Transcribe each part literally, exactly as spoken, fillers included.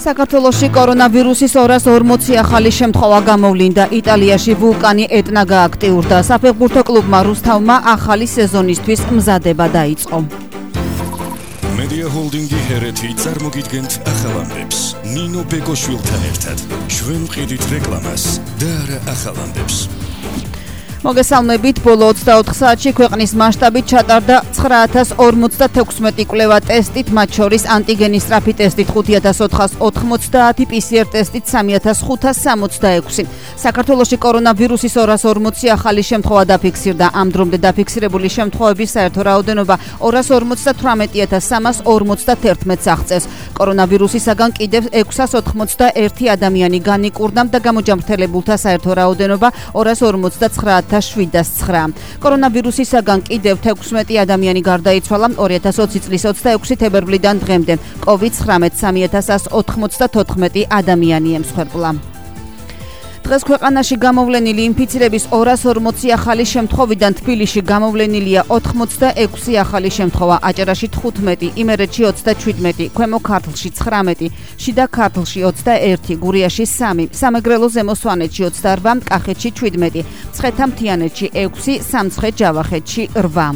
საქართველოში კორონავირუსის ორას ორმოცი ახალი შემთხვევა გამოვლინდა. იტალიაში ვულკანი ეტნა გააქტიურდა. საფეხბურთო კლუბმა რუსთავმა ახალი სეზონისთვის მზადება დაიწყო. Media Holding-ი ჰერეთი წარმოგიდგენთ ახალ ამბებს. ნინო ბეკოშვილთან ერთად. ჩვენ ვყიდით რეკლამას და არა ახალ ამბებს. მოგესალმებით, ბოლო ოცდაოთხ საათში ქვეყნის მასშტაბით ჩატარდა ცხრა ათას ორმოცდათექვსმეტი კვლევა ტესტით, მათ შორის ანტიგენის სწრაფი ტესტით ხუთი ათას ოთხას ოთხმოცდაათი, პი სი არ ტესტით სამი ათას ხუთას სამოცდაექვსი. საქართველოში კორონავირუსის ორას ორმოცი ახალი შემთხვევა დაფიქსირდა. ამ დრომდე დაფიქსირებული შემთხვევების საერთო რაოდენობა ორას ორმოცდათვრამეტი ათას სამას ორმოცდათერთმეტს აღწევს. კორონავირუსისაგან კიდევ ექვსას ოთხმოცდაერთი ადამიანი განიკურნა და გამოჯამრთელებულთა საერთო რაოდენობა ორას ორმოცდაცხრა ათას შვიდას ცხრა. კორონავირუსისაგან კიდევ თექვსმეტი ადამიანი გარდაიცვალა ორი ათას ოცი წლის ოცდაექვსი თებერვლიდან დღემდე. კოვიდ ცხრამეტ სამი ათას ასს ოთხმოცდათოთხმეტი ადამიანი ემსხვერპლა. დღეს ქვეყანაში გამოვლენილი ინფიცირების ორას ორმოცი ახალი შემთხვევიდან თბილისში გამოვლენილია ოთხმოცდაექვსი ახალი შემთხვევა, აჭარაში თხუთმეტი, იმერეთში ოცდაჩვიდმეტი, ქვემო ქართლში ცხრამეტი, შიდა ქართლში ოცდაერთი, გურიაში სამი, სამეგრელო ზემო სვანეთში ოცდაორვა, კახეთში ჩვიდმეტი, მცხეთა-მთიანეთში ექვსი, სამცხე-ჯავახეთში რვა.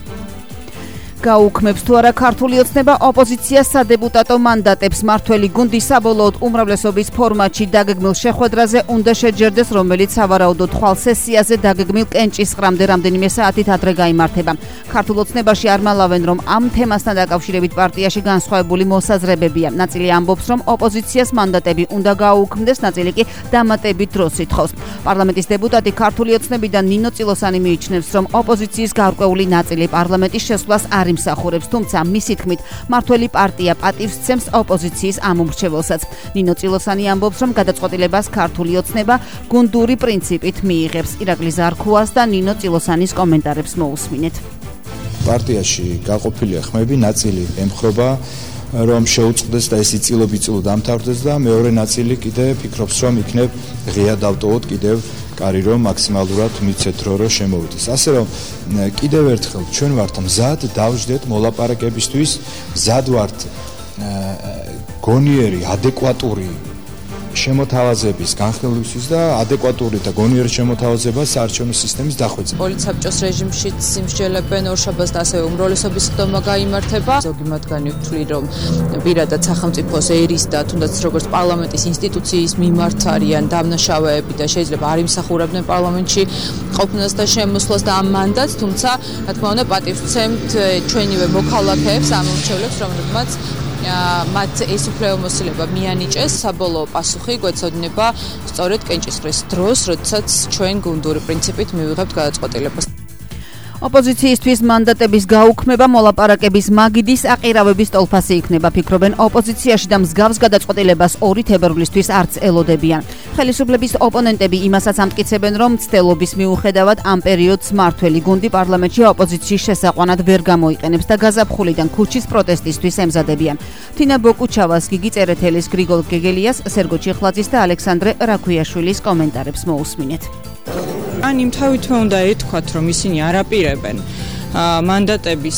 გაუქმებს თუ არა ქართული ოცნება ოპოზიციას სადეპუტატო მანდატებს. მართველი გუნდი საბოლოოდ უმრავლესობის ფორმატში დაგეგმილ შეხვედრაზე უნდა შეჯერდეს, რომელიც სავარაუდოდ ხვალ სესიაზე დაგეგმილ კენჭისყრამდე რამდენიმე საათით ადრე გაიმართება. ქართულ ოცნებაში არ მალავენ, რომ ამ თემასთან დაკავშირებით პარტიაში განსხვავებული მოსაზრებებია. ნაწილი ამბობს, რომ ოპოზიციას მანდატები უნდა გაუქმდეს, ნაწილი კი დამატებით დროს ითხოვს. პარლამენტის დეპუტატი ქართული ოცნებიდან ნინო წილოსანი მიიჩნევს, რომ ოპოზიციის გარკვეული ნაწილი პარლამენტის შესვლას არ იმსახურებს, თუმცა მისი თქმით, მართველი პარტია პატივს სცემს ოპოზიციის ამომრჩეველსაც. ნინო წილოსანი ამბობს, რომ გადაწყვეტილებას ქართული ოცნება გუნდური პრინციპით მიიღებს. ირაკლი ზარქუას და ნინო წილოსანის კომენტარებს მოусმინეთ. პარტიაში გაყოფილია ხმები, ნაწილი ემხრობა, რომ შეუწყდეს და ეს იწილობიწილო დამთავრდეს და მეორე ნაწილი კიდე ფიქრობს, რომ იქნებ ღია დავტოვოთ კიდევ კარი, რომ მაქსიმალურად მიცეთ რო რო შემოვიდეს. ასე რომ კიდევ ერთხელ ჩვენ ვართ მზად დავждეთ მოლაპარაკებისთვის, მზად ვართ გონიერი, ადეკვატური შემოთავაზების განხილვისთვის და ადეკვატური და გონიერი შემოთავაზება საარჩევნო სისტემის დახვეწა. პოლიცსაბჭოს რეჟიმშიც იმსჯელებენ ორშაბათს და ასევე უმრავლესობის ხდომა გაიმართება. ზოგი მათგანი ვთვლი, რომ პირადად სახელმწიფოს ერის და თუნდაც როგორც პარლამენტის ინსტიტუციის მიმართ არიან დამნაშავეები და შეიძლება არ იმსახურებდნენ პარლამენტში ყოფნას და შემოსვლას და ამ მანდატს, თუმცა რა თქმა უნდა პატივს ვცემთ ჩვენივე მოქალაქეებს, ამომრჩევლებს, რომელთაც მათ ეს უფლებამოსილება მიანიჭეს. საბოლოო პასუხი გვეცოდინება სწორედ კენჭისყრის დროს, როდესაც ჩვენ გუნდური პრინციპით მივიღებთ გადაწყვეტილებას. ოპოზიციისთვის მანდატების გაუქმება მოლაპარაკების მაგიდის აყირავების ტოლფასი იქნება, ფიქრობენ ოპოზიციაში და მსგავს გადაწყვეტილებას ორი თებერვლისთვის არც ელოდებიან. ხელისუფლების ოპონენტები იმასაც ამტკიცებენ, რომ მცდელობის მიუხედავად ამ პერიოდს მართველი გუნდი პარლამენტში ოპოზიციის შესაყვანად ვერ გამოიყენებს და გაზაფხულიდან ქუჩის პროტესტისთვის ემზადებიან. თინა ბოკუჩავას, გიგი წერეთელის, გრიგოლ გეგელიას, სერგო ჩიხლაძის და ალექსანდრე რაქვიაშვილის კომენტარებს მოусმინეთ. ან იმ თავითვე უნდა ეთქვათ, რომ ისინი არ აპირებენ მანდატების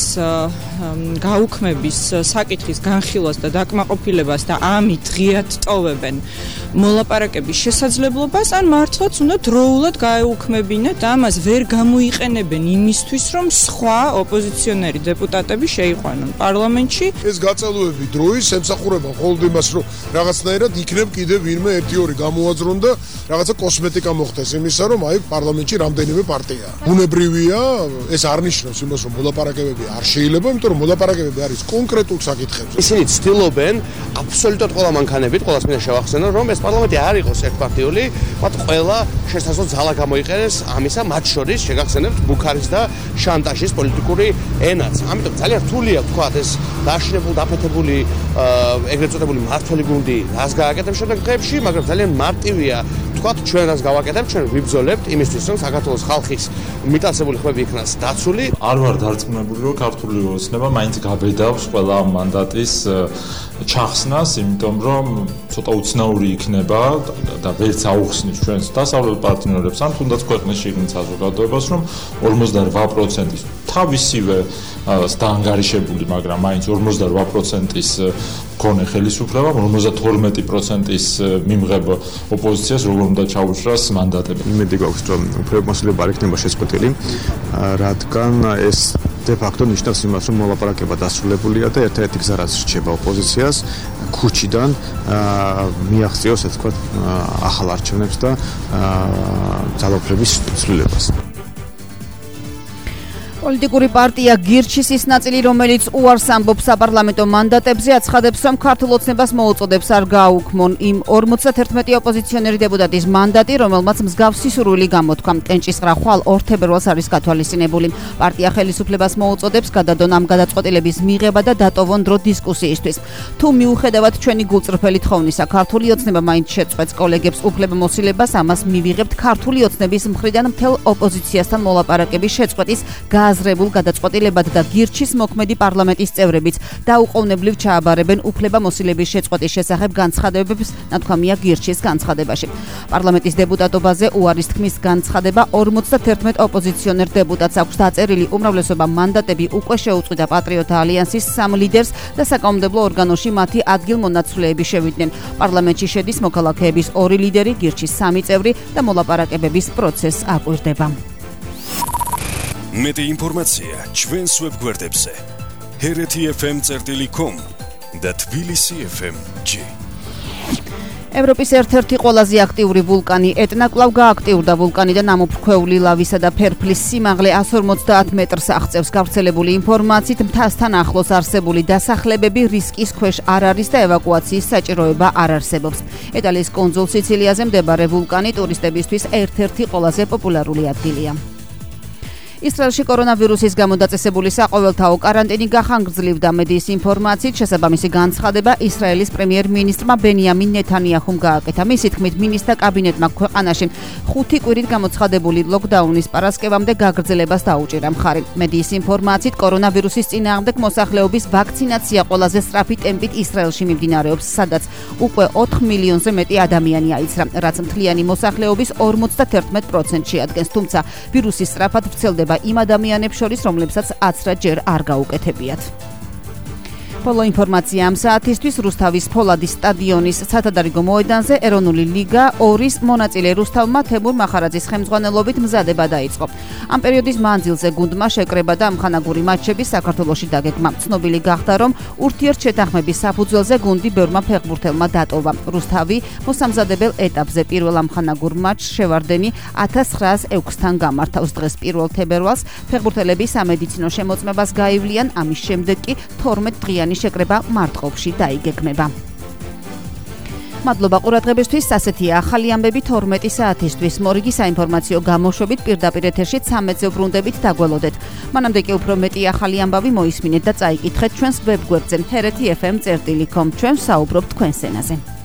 გაუქმების საკითხის განხილვას და დაკმაყოფილებას და ამით ღიად ტოვებენ მოლაპარაკების შესაძლებლობას, ან მართლაც უნდა დროულად გაეუქმებინათ და ამას ვერ გამოიყენებენ იმისთვის, რომ სხვა ოპოზიციონერი დეპუტატები შეიყვანონ პარლამენტში. ეს გაწელოები დროის ემსახურება მხოლოდ იმას, რომ რაღაცნაირად იქნებ კიდევ ვინმე ერთი ორი გამოაძრონ და რაღაცა კოსმეტიკა მოხდეს იმისა, რომ აი პარლამენტში რამდენიმე პარტია. ბუნებრივია, ეს არ ნიშნავს იმას, რომ მოლაპარაკებები არ შეიძლება, იმიტომ რომ მოლაპარაკებები არის კონკრეტულ საკითხებზე. ისინი ცდილობენ აბსოლუტურად ყველა მანქანებით, ყველას მინდა შევახსენო, რომ ეს პარლამენტი არ იყოს ერთპარტიული, მათ ყველა შესაძლო ძალა გამოიყენეს ამისა, მათ შორის შეგახსენებთ ბუქარის და შანტაჟის პოლიტიკური ენაც. ამიტომ ძალიან რთულია ვთქვათ ეს დაშინებული, დაფეთებული, ეგრეთ წოდებული მართველი გუნდი რას გააკეთებს შემდეგ დღეებში, მაგრამ ძალიან მარტივია ვთქვათ ჩვენ რას გავაკეთებთ, ჩვენ ვიბრძოლებთ იმისთვის, რომ საქართველოს ხალხის მიტაცებული ხმები იქნას დაცული. არ ვარ დარწმუნებული, რომ ქართული ოცნება მაინც გაბედავს ყველა ამ მანდატის ჩახსნას, იმიტომ რომ ცოტა უცნაური იქნება და ვერც აუხსნის ჩვენს დასავლელ პარტნიორებს, ან თუნდაც ქვეყნის შიგნით საზოგადოებას, რომ ორმოცდაოთხ პროცენტის თავისივე დაანგარიშებული, მაგრამ მაინც ორმოცდაოთხ პროცენტის მქონე ხელისუფლება, ორმოცდათორმეტი პროცენტის მიმღებ ოპოზიციას როგორ უნდა ჩაუჭრას მანდატები. იმედი გვაქვს, რომ უფლებამოსილება არ იქნება შეწყვეტილი, რადგან ეს de facto ნიშნავს იმას, რომ მოლაპარაკება დასრულებულია და ერთ-ერთი გზა რაც რჩება ოპოზიციას ქუჩიდან მიაღწიოს, ასე ვთქვათ, ახალ არჩევნებს და ძალაუფლების ცვლილებას. პოლიტიკური პარტია გირჩის ნაწილი, რომელიც უარს ამბობს საპარლამენტო მანდატებზე, აცხადებს, რომ ქართულ ოცნებას მოუწოდებს არ გააუქმონ იმ ორმოცდათერთმეტი ოპოზიციონერი დეპუტატის მანდატი, რომელმაც მსგავსი სურვილი გამოთქვა. კენჭისყრა ხვალ ორ თებერვალს არის გათვალისწინებული. პარტია ხელისუფლებას მოუწოდებს გადადონ ამ გადაწყვეტილების მიღება და დატოვონ დრო დისკუსიისთვის. თუ მიუხედავად ჩვენი გულწრფელი თხოვნისა, ქართული ოცნება მაინც შეწყვეტს კოლეგებს უფლებამოსილებას, ამას მივიღებთ ქართული ოცნების მხრიდან მთელ ოპოზიციასთან მოლაპარაკების შეწყვეტის აზრებულ გადაწყვეტილებად და გირჩის მოქმედი პარლამენტის წევრებიც დაუყოვნებლივ ჩააბარებენ უფლებამოსილების შეწყვეტის შესახებ განცხადებებს, ნათქვამია გირჩის განცხადებაში. პარლამენტის დეპუტატობაზე უარის თქმის განცხადება ორმოცდათერთმეტ ოპოზიციონერ დეპუტატს აქვს დაწერილი. უმრავლესობა მანდატები უკვე შეუწყვიტა პატრიოტთა ალიანსის სამ ლიდერს და საკანონმდებლო ორგანოში მათი ადგილმონაცვლეები შევიდნენ. პარლამენტში შედის მოქალაქეების ორი ლიდერი, გირჩის სამი წევრი და მოლაპარაკებების პროცესს აკვირდება. მეტი ინფორმაცია ჩვენს ვებგვერდებზე ჰერეთი ეფ ემ წერტილი კომ და თბილისი ეფ ემ ჯი. ევროპის ერთ-ერთი ყველაზე აქტიური ვულკანი ეტნა კვლავ გააქტიურდა. ვულკანიდან ამოფრქვეული ლავისა და ფერფლის სიმაღლე εκατს ორმოცდაათ მეტრს აღწევს. გავრცელებული ინფორმაციით, მთასთან ახლოს არსებული დასახლებები რისკის ქვეშ არ არის და ევაკუაციის საჭიროება არ არსებობს. იტალიის კუნძულ სიცილიაზე მდებარე ვულკანი ტურისტებისთვის ერთ-ერთი ყველაზე პოპულარული ადგილია. ისრაელში კორონავირუსის გამო დაწესებული საყოველთაო კარანტინი გახანგრძლივდა. მედიის ინფორმაციით, შესაბამისი განცხადება ისრაელის პრემიერ-მინისტრმა ბენიამინ ნეთანიაჰუმ გააკეთა. მისი თქმით, მინისტრთა კაბინეტმა ქვეყანაში ხუთი კვირით გამოცხადებული ლოკდაუნის პარასკევამდე გაგრძელებას დაუჭირა მხარი. მედიის ინფორმაციით, კორონავირუსის წინააღმდეგ მოსახლეობის ვაქცინაცია ყველაზე სწრაფი ტემპით ისრაელში მიმდინარეობს, სადაც უკვე ოთხ მილიონზე მეტი ადამიანი აიცრა, რაც მთლიანი მოსახლეობის ორმოცდათერთმეტ პროცენტს შეადგენს. თუმცა ვირუსის სწრაფად ვრცელდება იმ ადამიანებს შორის, რომლებსაც აცრაჯერ არ გაუკეთებიათ. ბოლო ინფორმაცია ამ საათისთვის. რუსთავის ფოლადის სტადიონის სათადარიგო მოედანზე ეროვნული ლიგა ორის მონაწილე რუსთავმა თემურ მახარაძის ხელმძღვანელობით მზადება დაიწყო. ამ პერიოდის მანძილზე გუნდმა შეკრება და ამხანაგური მატჩები საქართველოში დაგეგმა. ცნობილი გახდა, რომ ურთიერთშეთანხმების საფუძველზე გუნდი ბევრმა ფეხბურთელმა დატოვა. რუსთავი მოსამზადებელ ეტაპზე პირველ ამხანაგურ მატჩს შევარდენი ათას ცხრაას ექვსთან გამართავს. დღეს პირველ თებერვალს ფეხბურთელები სამედიცინო შემოწმებას გაივლიან, ამის შემდეგ კი თორმეტ დღიანი შეკრება მარტყოფში დაიგეგმება. მადლობა ყურადღებისთვის. ასეთია ახალი ამბები თორმეტი საათისთვის. მორიგი საინფორმაციო გამოშვებით პირდაპირ ეთერში ცამეტზე უბრუნდებით დაგველოდეთ. მანამდე კი უფრო მეტი ახალი ამბავი მოისმინეთ და წაიკითხეთ ჩვენს ვებგვერდზე ჰერეთი ეფ ემ წერტილი კომ. ჩვენ საუბრობთ თქვენს ენაზე.